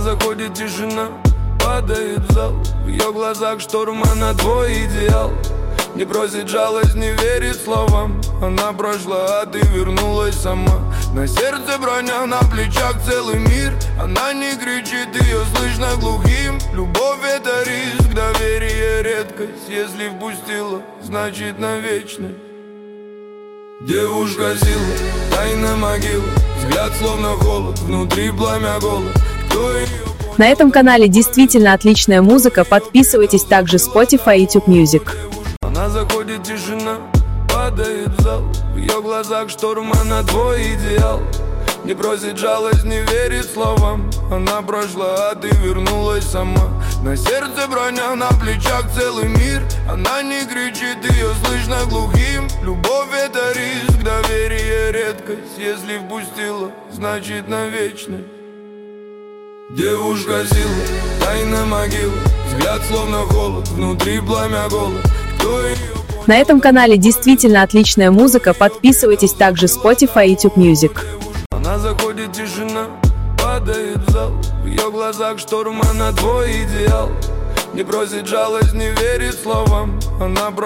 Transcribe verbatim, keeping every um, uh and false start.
заходит тишина, падает в зал. В ее глазах шторм, она твой идеал. Не просит жалость, не верит словам. Она прошла, а ты вернулась сама. На сердце броня, на плечах целый мир. Она не кричит, ее слышно глухим. Любовь — это риск, доверие — редкость. Если впустила, значит навечно. Девушка сила, тайна могила. Взгляд словно холод, внутри пламя голод. Кто ее... На этом канале действительно отличная музыка. Подписывайтесь также Spotify и YouTube Music. Она заходит тишина, падает в зал. В ее глазах шторм, она твой идеал. Не просит жалость, не верит словам. Она прошла, а ты вернулась сама. На сердце броня, на плечах целый мир. Она не кричит, ее слышно глухим. Любовь — это риск, доверие — редкость. Если впустила, значит навечно. Девушка сила, тайна могила. Взгляд словно холод, внутри пламя голод. На этом канале действительно отличная музыка. Подписывайтесь также Spotify и YouTube Music. Она заходит тишина, падает в зал. В ее глазах шторм, она твой идеал. Не просит жалость, не верит словам. Она